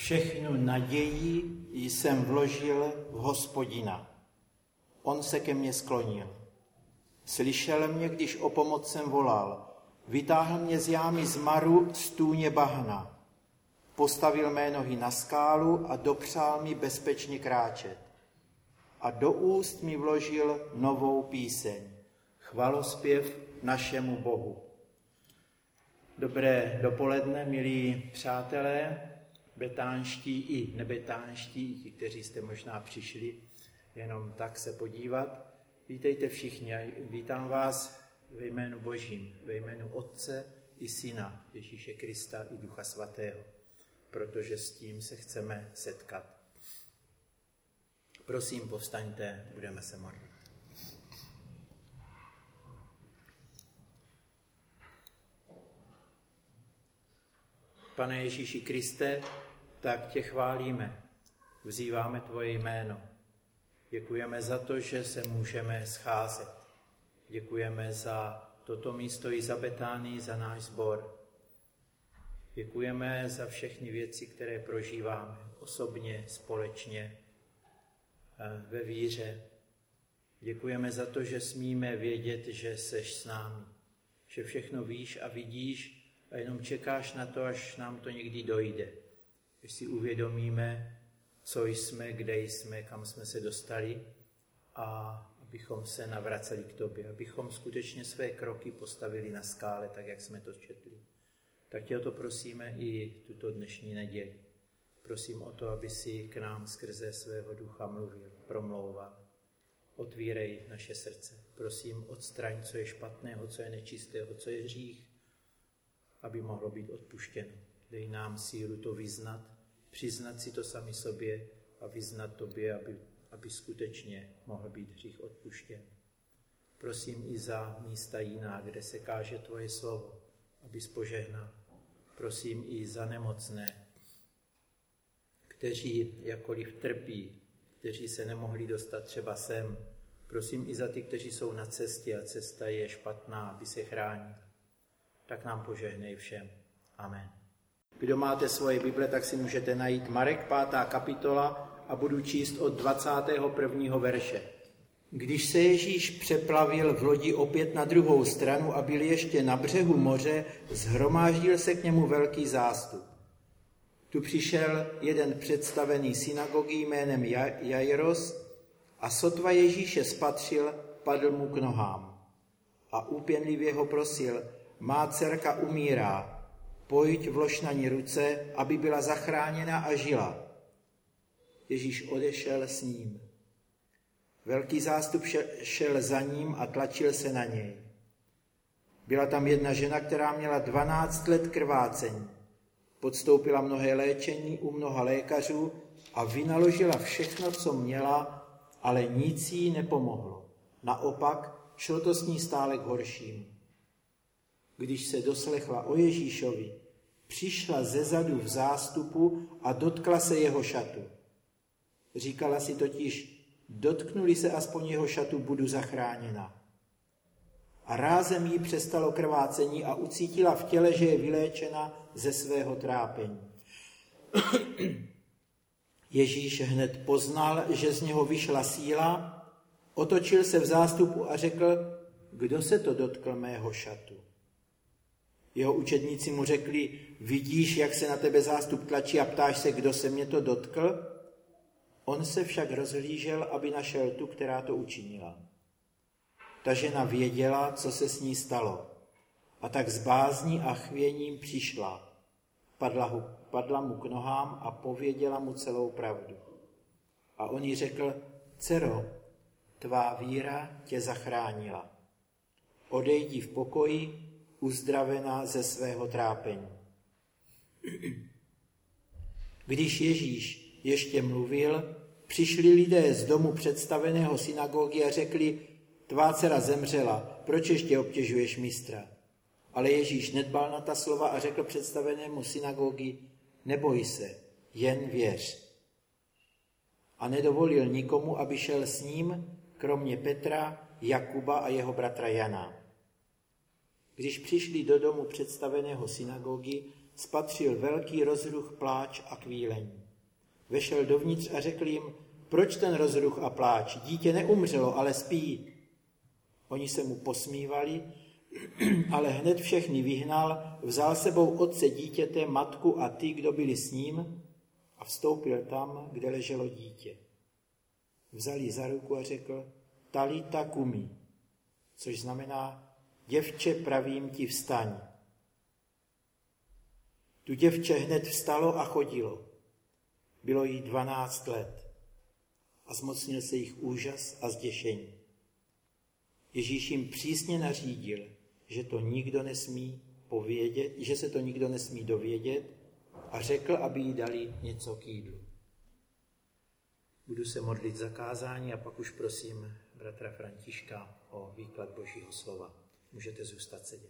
Všechnu naději jsem vložil v Hospodina. On se ke mně sklonil. Slyšel mě, když o pomoc jsem volal. Vytáhl mě z jámy zmaru z tůně bahna. Postavil mé nohy na skálu a dopřál mi bezpečně kráčet. A do úst mi vložil novou píseň. Chvalospěv našemu Bohu. Dobré dopoledne, milí přátelé, betánští i nebetánští, ti, kteří jste možná přišli jenom tak se podívat. Vítejte všichni a vítám vás ve jménu Božím, ve jménu Otce i Syna Ježíše Krista i Ducha Svatého, protože s tím se chceme setkat. Prosím, povstaňte, budeme se modlit. Pane Ježíši Kriste, tak tě chválíme, vzýváme tvoje jméno. Děkujeme za to, že se můžeme scházet. Děkujeme za toto místo i za Betánii, za náš sbor. Děkujeme za všechny věci, které prožíváme osobně, společně, ve víře. Děkujeme za to, že smíme vědět, že seš s námi, že všechno víš a vidíš a jenom čekáš na to, až nám to někdy dojde. Když si uvědomíme, co jsme, kde jsme, kam jsme se dostali a abychom se navraceli k tobě, abychom skutečně své kroky postavili na skále, tak jak jsme to četli. Tak tě o to prosíme i tuto dnešní neděli. Prosím o to, aby si k nám skrze svého ducha mluvil, promlouval. Otvírej naše srdce. Prosím, odstraň, co je špatného, co je nečistého, co je hřích, aby mohlo být odpuštěno. Dej nám sílu to vyznat, přiznat si to sami sobě a vyznat tobě, aby skutečně mohl být hřích odpuštěn. Prosím i za místa jiná, kde se káže tvoje slovo, abys požehnal. Prosím i za nemocné, kteří jakkoliv trpí, kteří se nemohli dostat třeba sem. Prosím i za ty, kteří jsou na cestě a cesta je špatná, aby se chránil. Tak nám požehnej všem. Amen. Kdo máte svoje Bible, tak si můžete najít Marek 5. kapitola a budu číst od 21. verše. Když se Ježíš přeplavil v lodi opět na druhou stranu a byl ještě na břehu moře, shromáždil se k němu velký zástup. Tu přišel jeden představený synagogy jménem Jairos a sotva Ježíše spatřil, padl mu k nohám. A úpěnlivě ho prosil: má dcerka umírá, pojď, vlož na ní ruce, aby byla zachráněna a žila. Ježíš odešel s ním. Velký zástup šel za ním a tlačil se na něj. Byla tam jedna žena, která měla 12 let krvácení. Podstoupila mnohé léčení u mnoha lékařů a vynaložila všechno, co měla, ale nic jí nepomohlo. Naopak, šlo to s ní stále k horšímu. Když se doslechla o Ježíšovi, přišla zezadu v zástupu a dotkla se jeho šatu. Říkala si totiž: dotknuli se aspoň jeho šatu, budu zachráněna. A rázem jí přestalo krvácení a ucítila v těle, že je vyléčena ze svého trápení. Ježíš hned poznal, že z něho vyšla síla, otočil se v zástupu a řekl: kdo se to dotkl mého šatu? Jeho učedníci mu řekli: vidíš, jak se na tebe zástup tlačí a ptáš se, kdo se mě to dotkl? On se však rozhlížel, aby našel tu, která to učinila. Ta žena věděla, co se s ní stalo, a tak s bázní a chvěním přišla. Padla mu k nohám a pověděla mu celou pravdu. A on jí řekl: dcero, tvá víra tě zachránila. Odejdi v pokoji, uzdravená ze svého trápení. Když Ježíš ještě mluvil, přišli lidé z domu představeného synagogy a řekli: tvá dcera zemřela, proč ještě obtěžuješ mistra? Ale Ježíš nedbal na ta slova a řekl představenému synagogy: neboj se, jen věř. A nedovolil nikomu, aby šel s ním, kromě Petra, Jakuba a jeho bratra Jana. Když přišli do domu představeného synagogy, spatřil velký rozruch, pláč a kvílení. Vešel dovnitř a řekl jim, proč ten rozruch a pláč? Dítě neumřelo, ale spí. Oni se mu posmívali, ale hned všechny vyhnal, vzal sebou otce dítěte, matku a ty, kdo byli s ním, a vstoupil tam, kde leželo dítě. Vzal ji za ruku a řekl, talita kumi, což znamená, děvče, pravím ti, vstaň. Tu děvče hned vstalo a chodilo. Bylo jí 12 let a zmocnil se jich úžas a zděšení. Ježíš jim přísně nařídil, že se to nikdo nesmí dovědět a řekl, aby jí dali něco k jídlu. Budu se modlit za kázání a pak už prosím bratra Františka o výklad Božího slova. Můžete zůstat sedět.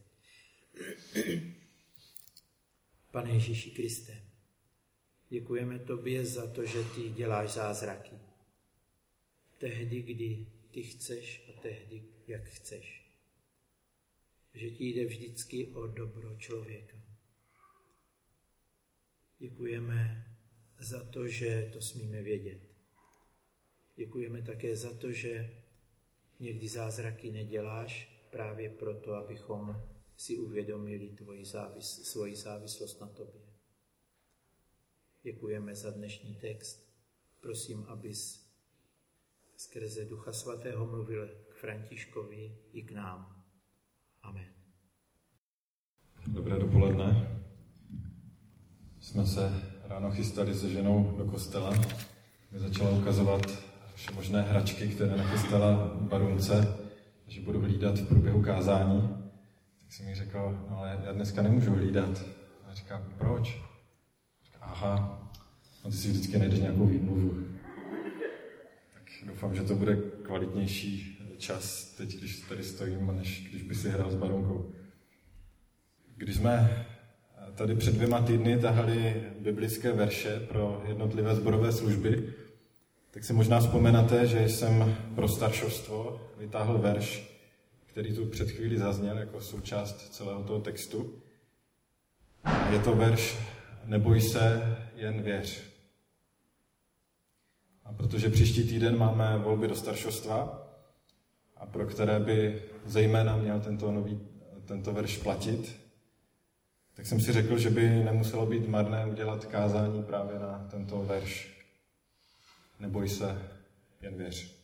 Pane Ježíši Kriste, děkujeme tobě za to, že ty děláš zázraky. Tehdy, kdy ty chceš a tehdy, jak chceš. Že ti jde vždycky o dobro člověka. Děkujeme za to, že to smíme vědět. Děkujeme také za to, že někdy zázraky neděláš právě proto, abychom si uvědomili svoji závislost na tobě. Děkujeme za dnešní text. Prosím, abys skrze Ducha Svatého mluvil k Františkovi i k nám. Amen. Dobré dopoledne. Jsme se ráno chystali se ženou do kostela. Mi začala ukazovat všemožné hračky, které nachystala Barunce, že budu hlídat v průběhu kázání. Tak jsem jí řekl, no ale já dneska nemůžu hlídat. A říká, proč? Říká, aha, no ty si vždycky najdeš nějakou výmluvu. Tak doufám, že to bude kvalitnější čas teď, když tady stojím, než když by si hrál s Barunkou. Když jsme tady před 2 týdny tahali biblické verše pro jednotlivé sborové služby, tak si možná vzpomenete, že jsem pro staršovstvo vytáhl verš, který tu před chvílí zazněl jako součást celého toho textu. Je to verš Neboj se, jen věř. A protože příští týden máme volby do staršovstva, a pro které by zejména měl tento verš platit, tak jsem si řekl, že by nemuselo být marné udělat kázání právě na tento verš. Neboj se, jen věř.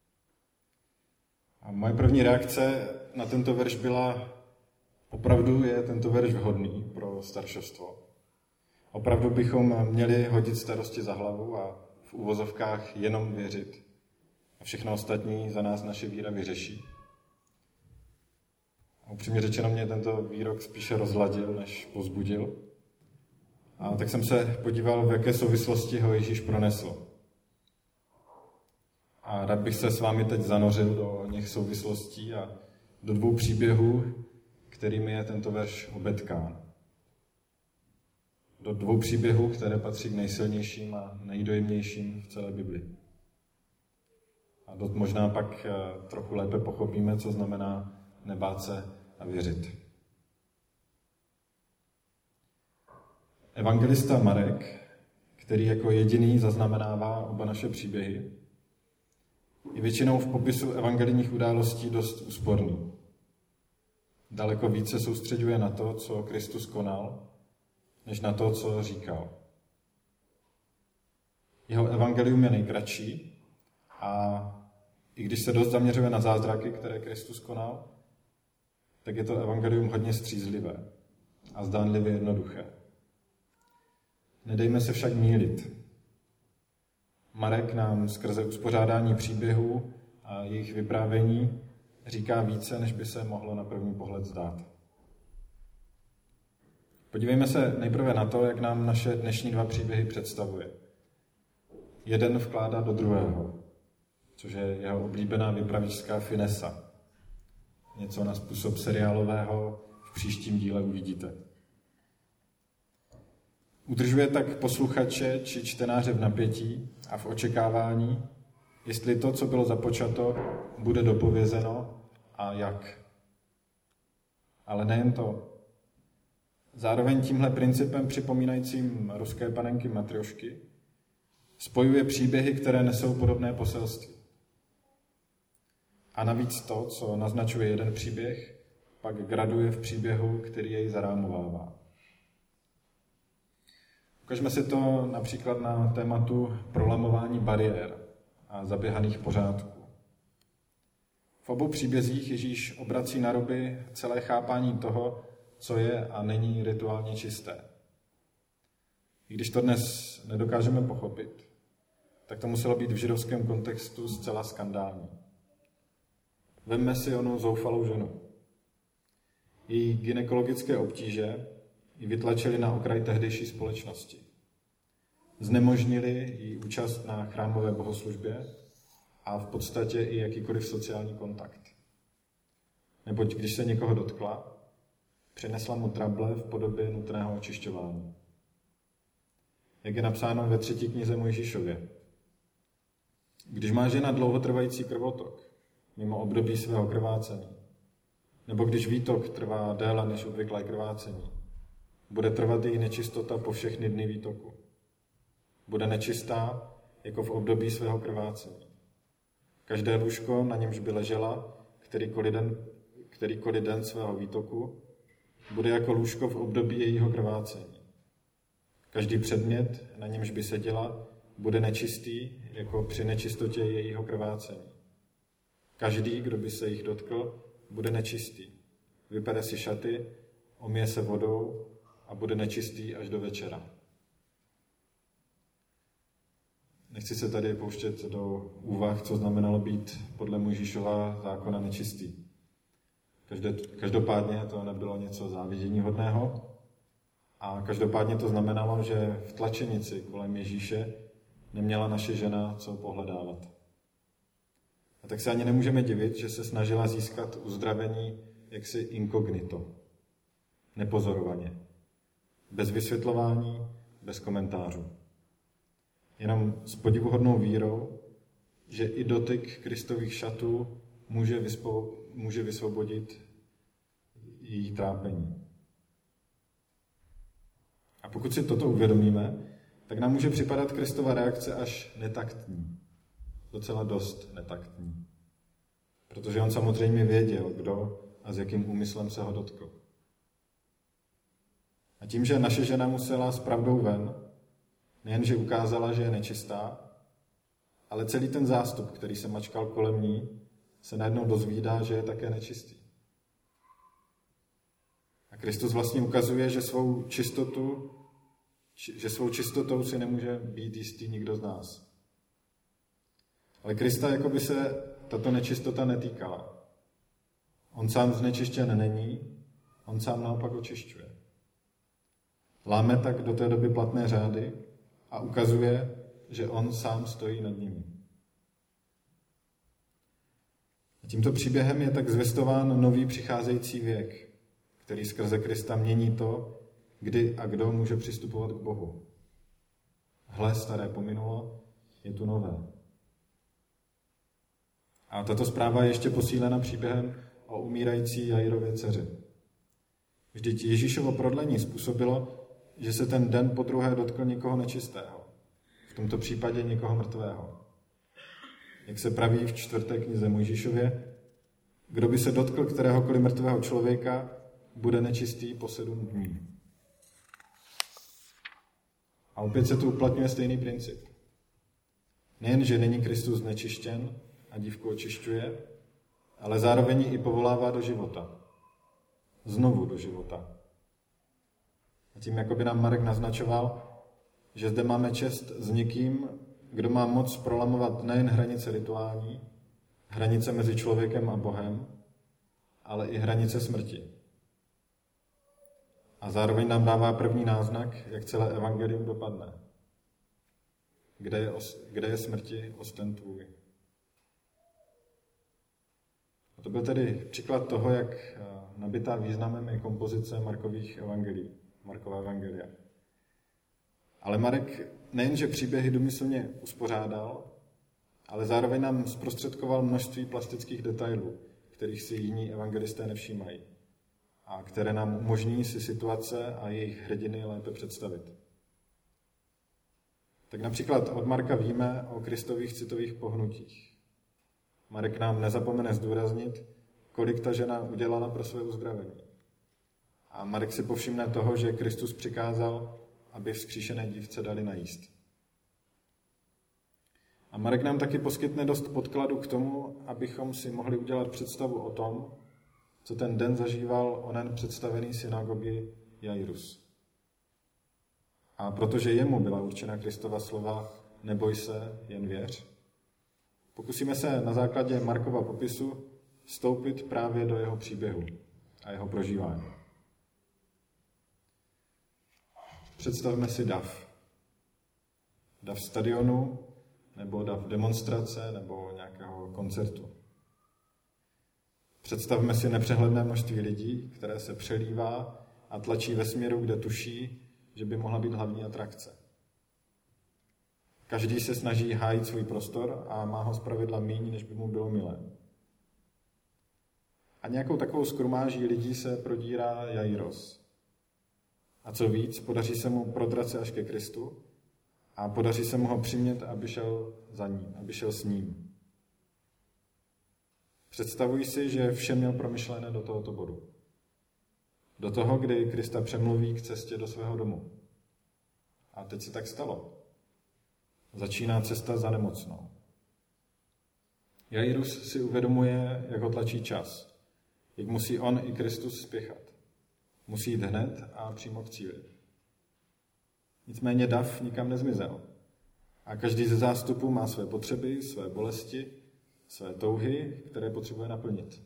A moje první reakce na tento verš byla, opravdu je tento verš vhodný pro staršovstvo. Opravdu bychom měli hodit starosti za hlavu a v uvozovkách jenom věřit. A všechno ostatní za nás naše víra vyřeší. A upřímně řečeno mě tento výrok spíše rozladil, než povzbudil. A tak jsem se podíval, v jaké souvislosti ho Ježíš pronesl. A rád bych se s vámi teď zanořil do něch souvislostí a do 2 příběhů, kterými je tento verš obetkán. Do 2 příběhů, které patří k nejsilnějším a nejdojemnějším v celé Bibli. A možná pak trochu lépe pochopíme, co znamená nebát se a věřit. Evangelista Marek, který jako jediný zaznamenává oba naše příběhy, je většinou v popisu evangelijních událostí dost úsporný. Daleko více soustředuje na to, co Kristus konal, než na to, co říkal. Jeho evangelium je nejkratší a i když se dost zaměřuje na zázraky, které Kristus konal, tak je to evangelium hodně střízlivé a zdánlivě jednoduché. Nedejme se však mýlit. Marek nám skrze uspořádání příběhů a jejich vyprávění říká více, než by se mohlo na první pohled zdát. Podívejme se nejprve na to, jak nám naše dnešní 2 příběhy představuje. Jeden vkládá do druhého, což je jeho oblíbená vypravěčská finesa. Něco na způsob seriálového v příštím díle uvidíte. Udržuje tak posluchače či čtenáře v napětí a v očekávání, jestli to, co bylo započato, bude dopovězeno a jak. Ale nejen to. zároveň tímhle principem připomínajícím ruské panenky Matrjošky spojuje příběhy, které nesou podobné poselství. A navíc to, co naznačuje jeden příběh, pak graduje v příběhu, který jej zarámovává. Ukažme si to například na tématu prolamování bariér a zaběhaných pořádků. V obou příbězích Ježíš obrací na ruby celé chápání toho, co je a není rituálně čisté. I když to dnes nedokážeme pochopit, tak to muselo být v židovském kontextu zcela skandální. Vemme si onu zoufalou ženu. Její gynekologické obtíže ji vytlačily na okraj tehdejší společnosti. Znemožnili jí účast na chrámové bohoslužbě a v podstatě i jakýkoliv sociální kontakt. Neboť když se někoho dotkla, přinesla mu trable v podobě nutného očišťování. Jak je napsáno ve 3. knize Mojžíšově. Když má žena dlouhotrvající krvotok, mimo období svého krvácení, nebo když výtok trvá déle než obvyklé krvácení, bude trvat její nečistota po všechny dny výtoku. Bude nečistá jako v období svého krvácení. Každé lůžko, na němž by ležela, kterýkoliv den svého výtoku, bude jako lůžko v období jejího krvácení. Každý předmět, na němž by seděla, bude nečistý jako při nečistotě jejího krvácení. Každý, kdo by se jich dotkl, bude nečistý. Vypere si šaty, omije se vodou a bude nečistý až do večera. Nechci se tady pouštět do úvah, co znamenalo být podle Mojžíšova zákona nečistý. Každopádně to nebylo něco záviděníhodného a každopádně to znamenalo, že v tlačenici kolem Ježíše neměla naše žena co pohledávat. A tak se ani nemůžeme divit, že se snažila získat uzdravení jaksi inkognito, nepozorovaně, bez vysvětlování, bez komentářů. Jenom s podivuhodnou vírou, že i dotyk Kristových šatů může vysvobodit její trápení. A pokud si toto uvědomíme, tak nám může připadat Kristova reakce až netaktní. Docela dost netaktní. Protože on samozřejmě věděl, kdo a s jakým úmyslem se ho dotkl. A tím, že naše žena musela s pravdou ven, nejenže ukázala, že je nečistá, ale celý ten zástup, který se mačkal kolem ní, se najednou dozvídá, že je také nečistý. A Kristus vlastně ukazuje, že svou čistotou si nemůže být jistý nikdo z nás. Ale Krista jako by se tato nečistota netýkala. On sám znečištěn není, on sám naopak očišťuje. Láme tak do té doby platné řády a ukazuje, že on sám stojí nad nimi. A tímto příběhem je tak zvestován nový přicházející věk, který skrze Krista mění to, kdy a kdo může přistupovat k Bohu. Hle, staré pominulo, je tu nové. A tato zpráva je ještě posílena příběhem o umírající Jairově dceři. Vždyť Ježíšovo prodlení způsobilo, že se ten den po druhé dotkl někoho nečistého. V tomto případě někoho mrtvého. Jak se praví v 4. knize Mojžíšově, kdo by se dotkl kteréhokoliv mrtvého člověka, bude nečistý po 7 dní. A opět se tu uplatňuje stejný princip. Nejen, že není Kristus znečištěn a dívku očišťuje, ale zároveň i povolává do života. Znovu do života. A tím jako by nám Marek naznačoval, že zde máme čest s někým, kdo má moc prolamovat nejen hranice rituální, hranice mezi člověkem a Bohem, ale i hranice smrti. A zároveň nám dává první náznak, jak celé evangelium dopadne. Kde je smrti osten tvůj? A to byl tedy příklad toho, jak nabitá významem je kompozice Markových evangelií, Markova evangelia. Ale Marek nejenže příběhy důmyslně uspořádal, ale zároveň nám zprostředkoval množství plastických detailů, kterých si jiní evangelisté nevšímají. a které nám umožní si situace a jejich hrdiny lépe představit. Tak například od Marka víme o Kristových citových pohnutích. Marek nám nezapomene zdůraznit, kolik ta žena udělala pro své uzdravení. A Marek si povšimne toho, že Kristus přikázal, aby vzkříšené dívce dali najíst. A Marek nám taky poskytne dost podkladu k tomu, abychom si mohli udělat představu o tom, co ten den zažíval onen představený synagogy Jairus. A protože jemu byla určena Kristova slova neboj se, jen věř, pokusíme se na základě Markova popisu vstoupit právě do jeho příběhu a jeho prožívání. Představme si dav. Dav stadionu, nebo dav demonstrace, nebo nějakého koncertu. Představme si nepřehledné množství lidí, které se přelívá a tlačí ve směru, kde tuší, že by mohla být hlavní atrakce. Každý se snaží hájit svůj prostor a má ho zpravidla míň, než by mu bylo milé. A nějakou takovou skrumáží lidí se prodírá Jairos. A co víc, podaří se mu prodrat se až ke Kristu a podaří se mu ho přimět, aby šel za ním, aby šel s ním. Představuji si, že vše měl promyšlené do tohoto bodu. Do toho, kdy Krista přemluví k cestě do svého domu. A teď se tak stalo. Začíná cesta za nemocnou. Jairus si uvědomuje, jak ho tlačí čas. Jak musí on i Kristus spěchat. Musí jít hned a přímo k cíli. Nicméně dav nikam nezmizel. A každý ze zástupů má své potřeby, své bolesti, své touhy, které potřebuje naplnit.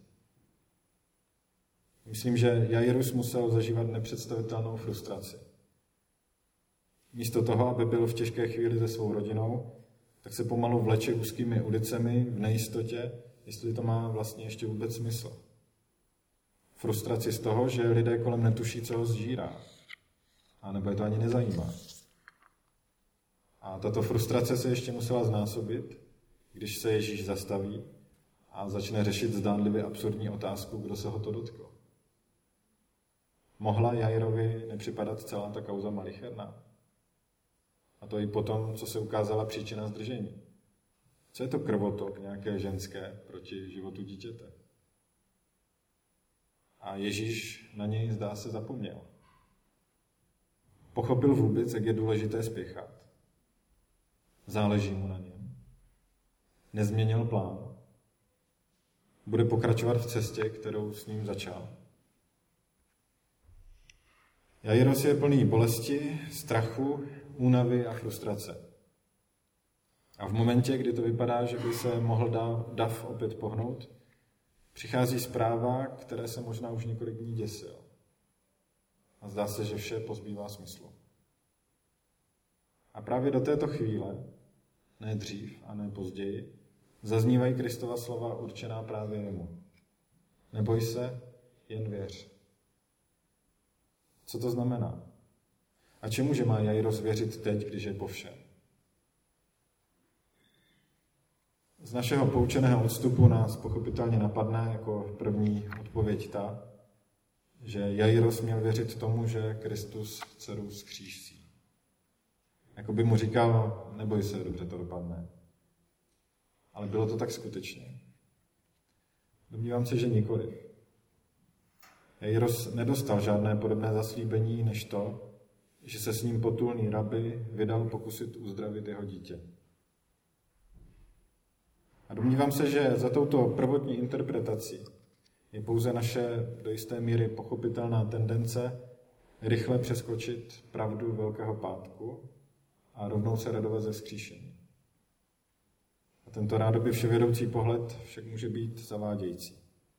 Myslím, že Jairus musel zažívat nepředstavitelnou frustraci. Místo toho, aby byl v těžké chvíli se svou rodinou, tak se pomalu vleče úzkými ulicemi v nejistotě, jestli to má vlastně ještě vůbec smysl. Frustraci z toho, že lidé kolem netuší, co ho zžírá. A nebo je to ani nezajímá. A tato frustrace se ještě musela znásobit, když se Ježíš zastaví a začne řešit zdánlivě absurdní otázku, kdo se ho to dotkl. Mohla Jairovi nepřipadat celá ta kauza malicherná? A to i potom, co se ukázala příčina zdržení. Co je to krvotok nějaké ženské proti životu dítěte? A Ježíš na něj, zdá se, zapomněl. Pochopil vůbec, jak je důležité spěchat. Záleží mu na něm. Nezměnil plán. Bude pokračovat v cestě, kterou s ním začal. Jairus je plný bolesti, strachu, únavy a frustrace. A v momentě, kdy to vypadá, že by se mohl dav opět pohnout, přichází zpráva, které se možná už několik dní děsil. A zdá se, že vše pozbývá smyslu. A právě do této chvíle, ne dřív a ne později, zaznívají Kristova slova určená právě jemu. Neboj se, jen věř. Co to znamená? A čemu že má Jairus věřit teď, když je po všem? Z našeho poučeného odstupu nás pochopitelně napadne jako první odpověď ta, že Jairus měl věřit tomu, že Kristus dceru vzkřísí. Jako by mu říkal, neboj se, dobře to dopadne. Ale bylo to tak skutečně? Domnívám se, že nikoliv. Jairus nedostal žádné podobné zaslíbení, než to, že se s ním potulný rabi vydal pokusit uzdravit jeho dítě. A domnívám se, že za touto prvotní interpretací je pouze naše do jisté míry pochopitelná tendence rychle přeskočit pravdu Velkého pátku a rovnou se radovat ze vzkříšení. A tento rádoby vševědoucí pohled však může být zavádějící.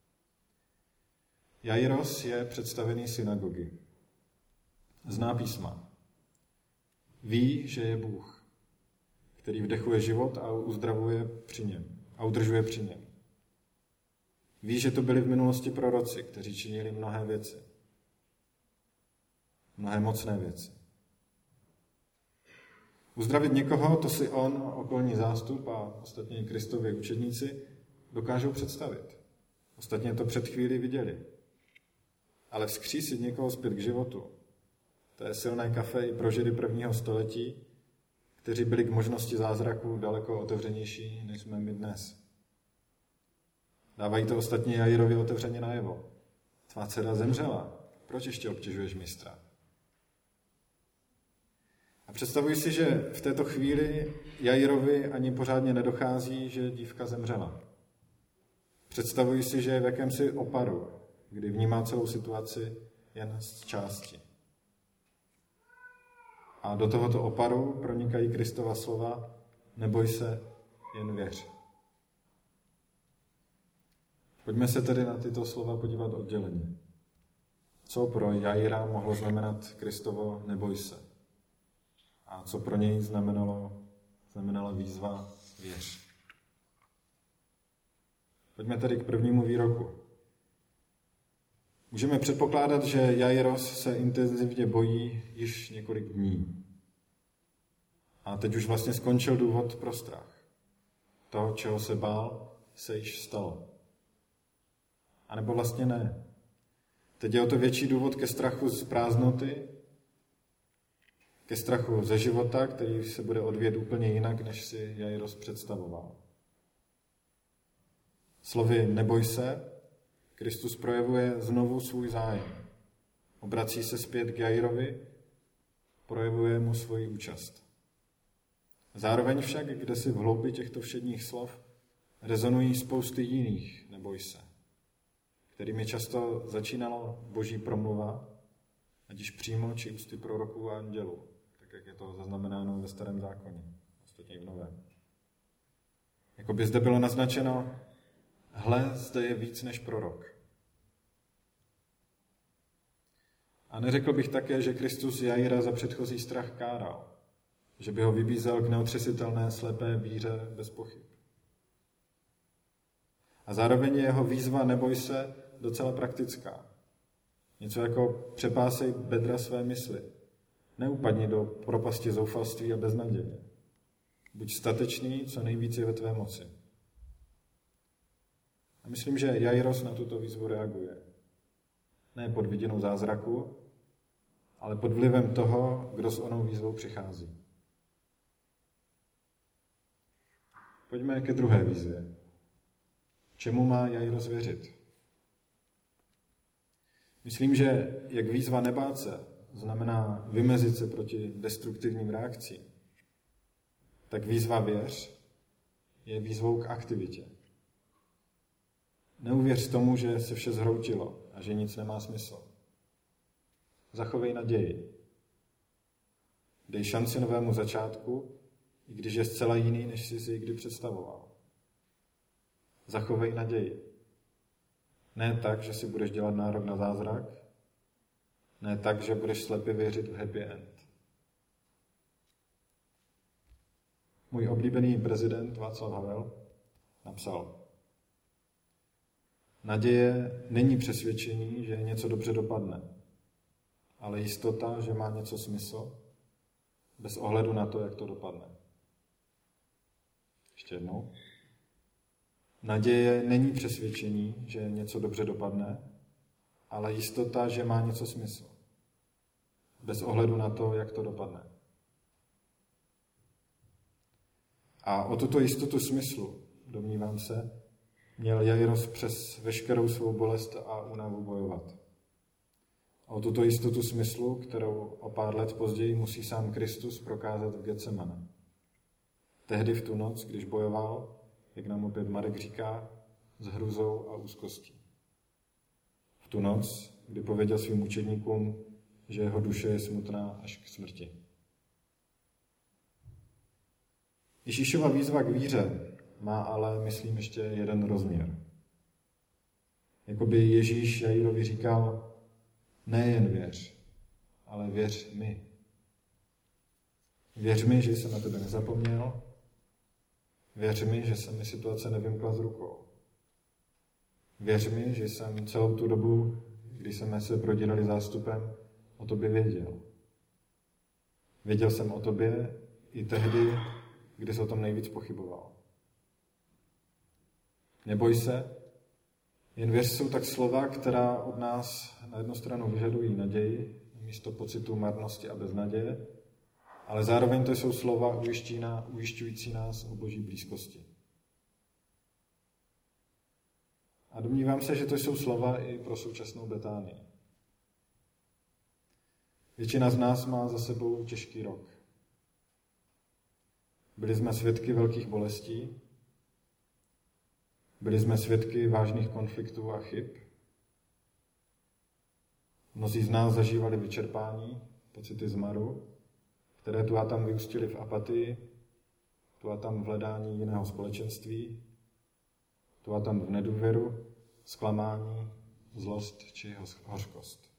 Jairus je představený synagogy. Zná písma. Ví, že je Bůh, který vdechuje život a uzdravuje při něm a udržuje při něm. Ví, že to byli v minulosti proroci, kteří činili mnohé věci. Mnohé mocné věci. Uzdravit někoho, to si on, okolní zástup a ostatně Kristovi učedníci dokážou představit. Ostatně to před chvíli viděli. ale vzkřísit někoho zpět k životu, to je silné kafe i pro Židy prvního století, kteří byli k možnosti zázraku daleko otevřenější, než jsme my dnes. Dávají to ostatní Jairovi otevřeně najevo. Tvá dcera zemřela. Proč ještě obtěžuješ mistra? A představuji si, že v této chvíli Jairovi ani pořádně nedochází, že dívka zemřela. Představuji si, že je v jakémsi oparu, kdy vnímá celou situaci jen z části. A do tohoto oparu pronikají Kristova slova: neboj se, jen věř. Pojďme se tedy na tyto slova podívat odděleně. Co pro Jaira mohlo znamenat Kristovo neboj se? A co pro něj znamenala výzva věř? Pojďme tedy k prvnímu výroku. Můžeme předpokládat, že Jairos se intenzivně bojí již několik dní. A teď už vlastně skončil důvod pro strach. To, čeho se bál, se již stalo. A nebo vlastně ne. Teď je o to větší důvod ke strachu z prázdnoty, ke strachu ze života, který se bude odvíjet úplně jinak, než si Jairos představoval. Slovy neboj se, Kristus projevuje znovu svůj zájem. Obrací se zpět k Jairovi, projevuje mu svoji účast. Zároveň však, kde si v hloubi těchto všedních slov rezonují spousty jiných neboj se, kterými často začínalo Boží promluva, ať již přímo, či ústy proroků a andělů, tak jak je to zaznamenáno ve Starém zákoně, ostatně i v Novém. Jako by zde bylo naznačeno: hle, zde je víc než prorok. A neřekl bych také, že Kristus Jaira za předchozí strach káral, že by ho vybízel k neotřesitelné slepé víře bez pochyb. A zároveň je jeho výzva neboj se docela praktická. Něco jako přepásej bedra své mysli. Neupadni do propasti zoufalství a beznaděje. Buď statečný, co nejvíc je ve tvé moci. A myslím, že Jairos na tuto výzvu reaguje. Ne pod vidinou zázraku, ale pod vlivem toho, kdo s onou výzvou přichází. Pojďme ke druhé výzvě. Čemu má Jairos věřit? Myslím, že jak výzva nebát se znamená vymezit se proti destruktivním reakcím, tak výzva věř je výzvou k aktivitě. Neuvěř tomu, že se vše zhroutilo a že nic nemá smysl. Zachovej naději. Dej šanci novému začátku, i když je zcela jiný, než jsi si kdy představoval. Zachovej naději. Ne tak, že si budeš dělat nárok na zázrak, ne tak, že budeš slepě věřit v happy end. Můj oblíbený prezident Václav Havel napsal: naděje není přesvědčení, že něco dobře dopadne, ale jistota, že má něco smysl, bez ohledu na to, jak to dopadne. Ještě jednou. Naděje není přesvědčení, že něco dobře dopadne, ale jistota, že má něco smysl, bez ohledu na to, jak to dopadne. A o tuto jistotu smyslu, domnívám se, měl Jairos přes veškerou svou bolest a únavu bojovat. A o tuto jistotu smyslu, kterou o pár let později musí sám Kristus prokázat v Getsemane. Tehdy v tu noc, když bojoval, jak nám opět Marek říká, s hrůzou a úzkostí. V tu noc, kdy pověděl svým učedníkům, že jeho duše je smutná až k smrti. Ježíšova výzva k víře má ale, myslím, ještě jeden rozměr. Jakoby Ježíš Jairovi říkal: nejen věř, ale věř mi. Věř mi, že jsem na tebe nezapomněl. Věř mi, že se mi situace nevymkla z rukou. Věř mi, že jsem celou tu dobu, kdy jsme se prodírali zástupem, o tobě věděl. Věděl jsem o tobě i tehdy, kdy jsi o tom nejvíc pochyboval. Neboj se, Jen věř jsou tak slova, která od nás na jednu stranu vyžadují naději, místo pocitu marnosti a beznaděje, ale zároveň to jsou slova ujišťující nás o Boží blízkosti. A domnívám se, že to jsou slova i pro současnou Betánii. Většina z nás má za sebou těžký rok. Byli jsme svědky velkých bolestí, byli jsme svědky vážných konfliktů a chyb. Mnozí z nás zažívali vyčerpání, pocity zmaru, které tu a tam vyústily v apatii, tu a tam v hledání jiného společenství, tu a tam v nedůvěru, zklamání, zlost či hořkost.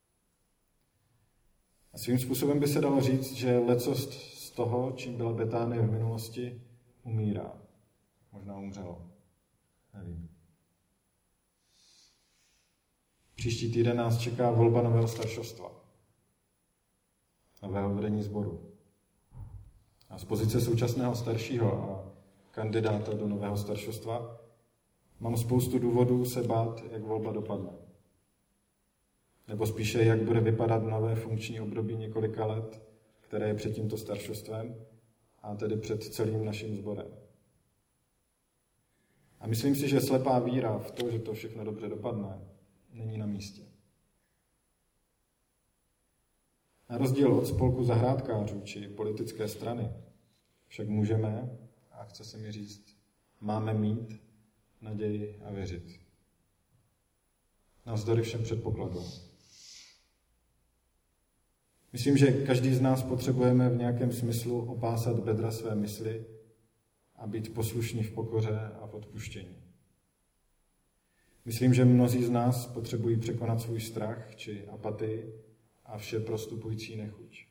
A svým způsobem by se dalo říct, že lecost z toho, čím byla Betánie v minulosti, umírá. Možná umřelo. Nevím. Příští týden nás čeká volba nového staršovstva. Nového vedení sboru. A z pozice současného staršího a kandidáta do nového staršovstva mám spoustu důvodů se bát, jak volba dopadne. Nebo spíše, jak bude vypadat nové funkční období několika let, které je před tímto staršovstvem a tedy před celým naším sborem. A myslím si, že slepá víra v to, že to všechno dobře dopadne, není na místě. Na rozdíl od spolku zahrádkářů či politické strany však můžeme, a chce se mi říct, máme mít naději a věřit. Navzdory všem předpokladům. Myslím, že každý z nás potřebujeme v nějakém smyslu opásat bedra své mysli a být poslušní v pokoře a v odpuštění. Myslím, že mnozí z nás potřebují překonat svůj strach či apatii a vše prostupující nechuť.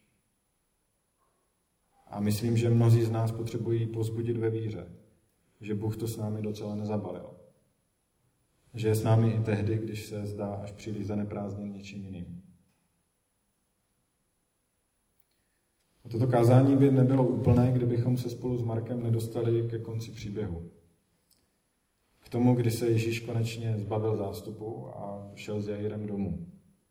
A myslím, že mnozí z nás potřebují povzbudit ve víře, že Bůh to s námi docela nezabalil. Že je s námi i tehdy, když se zdá až příliš zaneprázdněn něčím jiným. A toto kázání by nebylo úplné, kdybychom se spolu s Markem nedostali ke konci příběhu. K tomu, kdy se Ježíš konečně zbavil zástupu a šel s Jairem domů.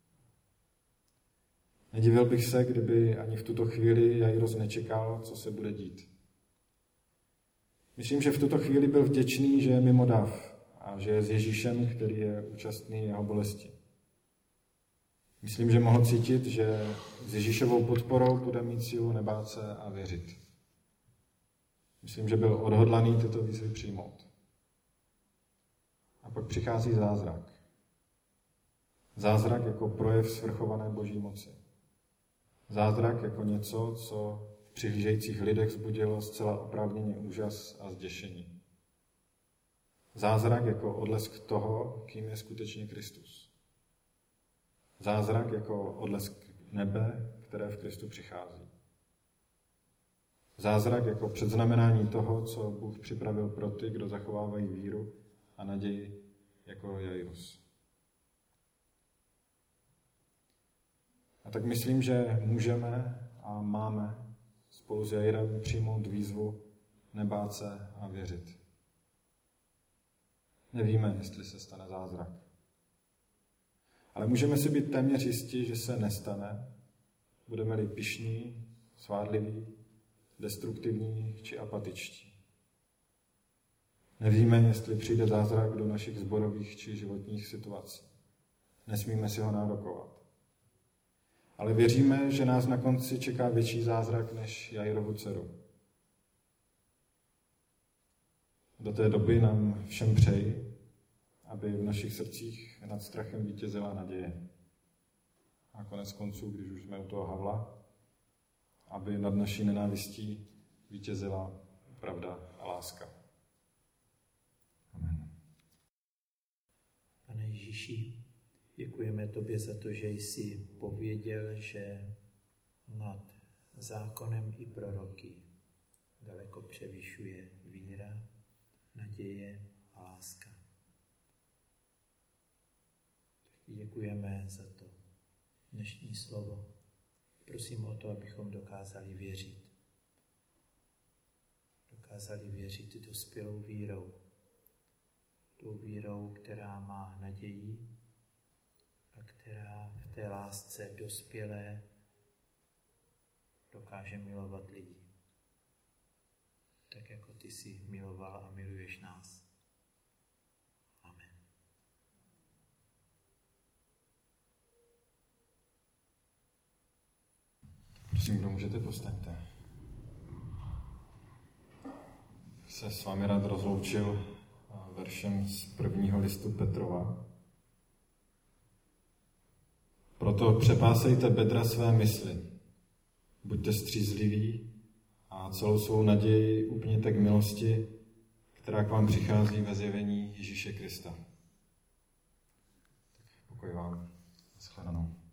Nedivil bych se, kdyby ani v tuto chvíli Jairus nečekal, co se bude dít. Myslím, že v tuto chvíli byl vděčný, že je mimo dav a že je s Ježíšem, který je účastný jeho bolesti. Myslím, že mohl cítit, že s Ježíšovou podporou bude mít sílu nebát se a věřit. Myslím, že byl odhodlaný tyto výzvy přijmout. A pak přichází zázrak. Zázrak jako projev svrchované Boží moci. Zázrak jako něco, co v přihlížejících lidech vzbudilo zcela oprávněně úžas a zděšení. Zázrak jako odlesk toho, kým je skutečně Kristus. Zázrak jako odlesk nebe, které v Kristu přichází. Zázrak jako předznamenání toho, co Bůh připravil pro ty, kdo zachovávají víru a naději jako Jairus. A tak myslím, že můžeme a máme spolu s Jairem přijmout výzvu nebát se a věřit. Nevíme, jestli se stane zázrak. Ale můžeme si být téměř jistí, že se nestane. Budeme-li pyšní, svádliví, destruktivní či apatičtí. Nevíme, jestli přijde zázrak do našich sborových či životních situací. Nesmíme si ho nárokovat. Ale věříme, že nás na konci čeká větší zázrak než Jairovu dceru. Do té doby nám všem přeji, aby v našich srdcích nad strachem vítězila naděje. A konec konců, když už jsme u toho Havla, aby nad naší nenávistí vítězila pravda a láska. Amen. Pane Ježíši, děkujeme tobě za to, že jsi pověděl, že nad zákonem i proroky daleko převyšuje víra, naděje a láska. Děkujeme za to dnešní slovo. Prosím o to, abychom dokázali věřit. Dokázali věřit dospělou vírou. tou vírou, která má naději a která v té lásce dospělé dokáže milovat lidi. Tak jako ty jsi miloval a miluješ nás. Amen. Prosím, kdo můžete, povstaňte. Se s vámi rád rozloučil veršem z 1. listu Petrova. Proto přepásejte bedra své mysli, buďte střízliví a celou svou naději upněte k milosti, která k vám přichází ve zjevení Ježíše Krista. Pokoj vám. Shledanou.